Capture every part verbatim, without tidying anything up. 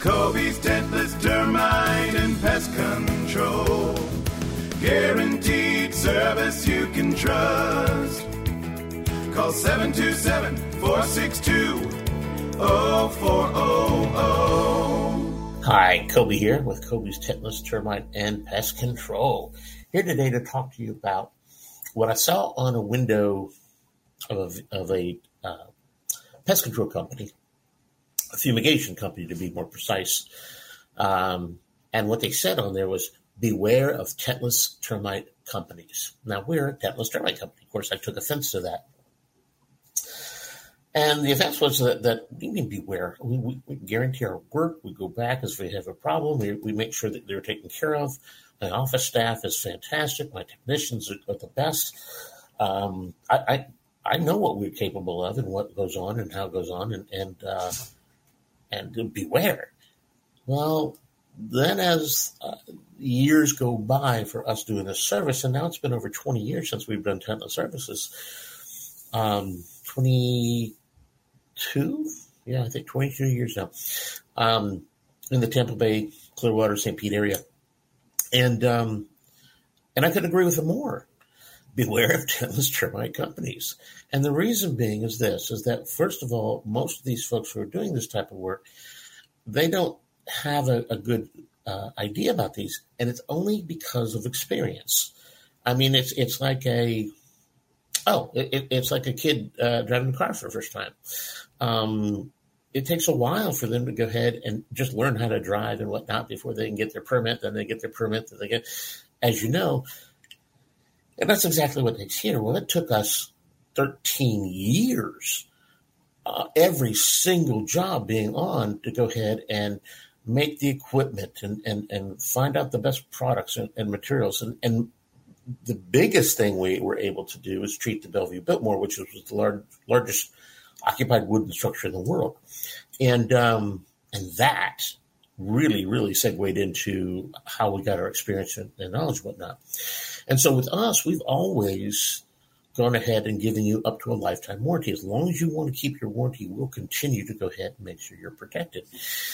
Kobe's Dentless Termite and Pest Control. Guaranteed service you can trust. Call seven two seven, four six two, zero four zero zero. Hi, Kobe here with Kobe's Dentless Termite and Pest Control. Here today to talk to you about what I saw on a window of, of a uh, pest control company, a fumigation company to be more precise. Um, and what they said on there was, beware of tentless termite companies. Now, we're a tentless termite company. Of course, I took offense to that. And the offense was that, that we mean beware. We, we, we guarantee our work. We go back as we have a problem. We, we make sure that they're taken care of. My office staff is fantastic. My technicians are, are the best. Um, I, I I know what we're capable of and what goes on and how it goes on, and and uh, and beware. Well, then as uh, years go by for us doing this service, and now it's been over twenty years since we've done tentless services. Um, twenty-two, yeah, I think twenty-two years now, um, in the Tampa Bay, Clearwater, Saint Pete area, and um, and I couldn't agree with them more. Beware of tentless termite companies. And the reason being is this, is that, first of all, most of these folks who are doing this type of work, they don't have a, a good uh, idea about these, and it's only because of experience. I mean, it's it's like a, oh, it, it's like a kid uh, driving a car for the first time. Um, it takes a while for them to go ahead and just learn how to drive and whatnot before they can get their permit, then they get their permit, then they get, as you know. And that's exactly what takes here. Well, it took us thirteen years, uh, every single job being on, to go ahead and make the equipment and, and, and find out the best products and, and materials. And, and the biggest thing we were able to do is treat the Bellevue Biltmore, which was the large, largest occupied wooden structure in the world. And um, and that really, really segued into how we got our experience and, and knowledge and whatnot. And so with us, we've always gone ahead and given you up to a lifetime warranty. As long as you want to keep your warranty, we'll continue to go ahead and make sure you're protected.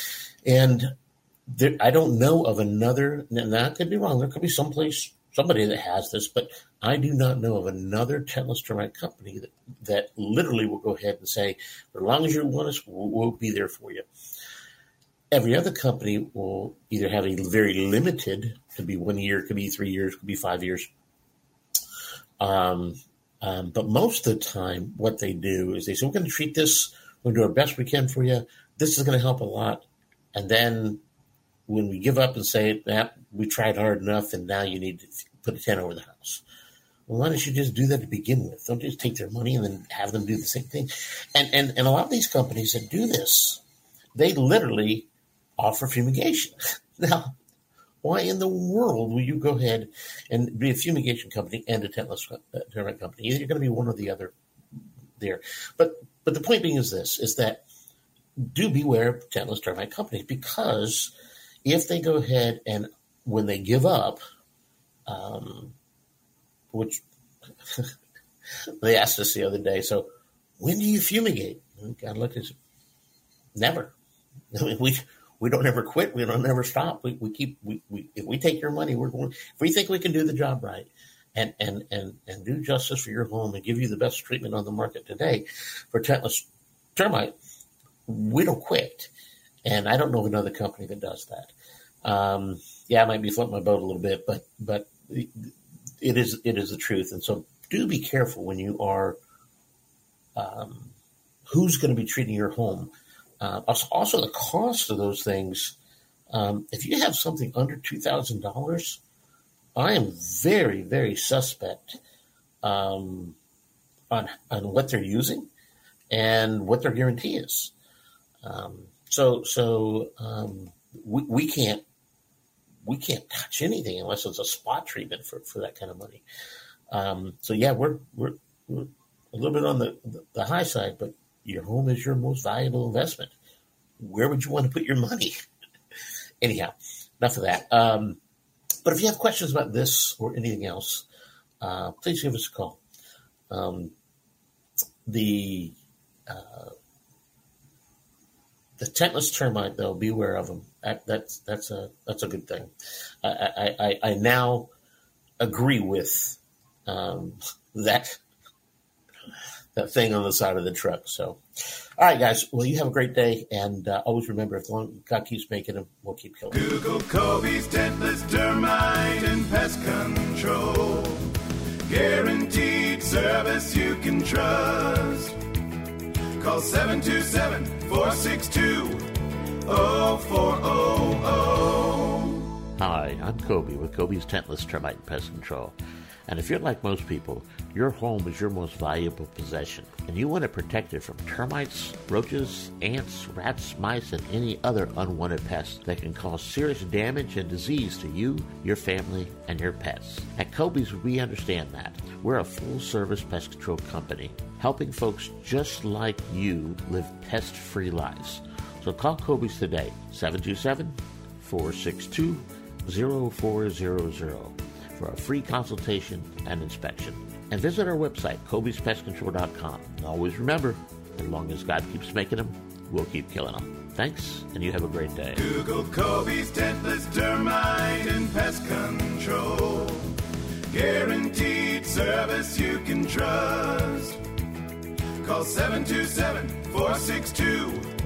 And there, I don't know of another, and that could be wrong, there could be someplace, somebody that has this, but I do not know of another tentless termite company that, that literally will go ahead and say, as long as you want us, we'll, we'll be there for you. Every other company will either have a very limited, could be one year, could be three years, could be five years. Um, um, but most of the time, what they do is they say, we're going to treat this, we're going to do our best we can for you. This is going to help a lot. And then when we give up and say, nah, we tried hard enough and now you need to put a tent over the house. Well, why don't you just do that to begin with? Don't just take their money and then have them do the same thing. And, and, and a lot of these companies that do this, they literally offer fumigation. Now, why in the world will you go ahead and be a fumigation company and a tentless termite company? Either you're going to be one or the other there. But but the point being is this, is that do beware of tentless termite companies, because if they go ahead and when they give up, um, which they asked us the other day, so when do you fumigate? God looked at us, never. I mean, we We don't ever quit. We don't ever stop. We we keep we, we if we take your money, we're going. If we think we can do the job right, and and and and do justice for your home and give you the best treatment on the market today for tentless termite, we don't quit. And I don't know of another company that does that. Um, yeah, I might be floating my boat a little bit, but but it is it is the truth. And so do be careful when you are. Um, who's going to be treating your home? Uh, also, the cost of those things, um, if you have something under two thousand dollars, I am very, very suspect um, on on what they're using and what their guarantee is. Um, so so um, we, we can't we can't touch anything unless it's a spot treatment for, for that kind of money. Um, so, yeah, we're, we're, we're a little bit on the, the, the high side, but your home is your most valuable investment. Where would you want to put your money? Anyhow, enough of that. Um, but if you have questions about this or anything else, uh, please give us a call. Um, the uh, The tentless termite, though, beware of them. That, that's that's a that's a good thing. I I, I, I now agree with um, that that thing on the side of the truck. So, all right, guys. Well, you have a great day, and uh, always remember, if long God keeps making them, we'll keep killing them. Google Kobe's Tentless Termite and Pest Control. Guaranteed service you can trust. Call seven two seven, four six two, zero four zero zero. Hi, I'm Kobe with Kobe's Tentless Termite and Pest Control. And if you're like most people, your home is your most valuable possession, and you want to protect it from termites, roaches, ants, rats, mice, and any other unwanted pests that can cause serious damage and disease to you, your family, and your pets. At Kobe's, we understand that. We're a full-service pest control company, helping folks just like you live pest-free lives. So call Kobe's today, seven two seven, four six two, zero four zero zero. for a free consultation and inspection. And visit our website, Kobe's Pest Control dot com. And always remember, as long as God keeps making them, we'll keep killing them. Thanks, and you have a great day. Google Kobe's Tentless Termite and Pest Control. Guaranteed service you can trust. Call seven two seven, four six two,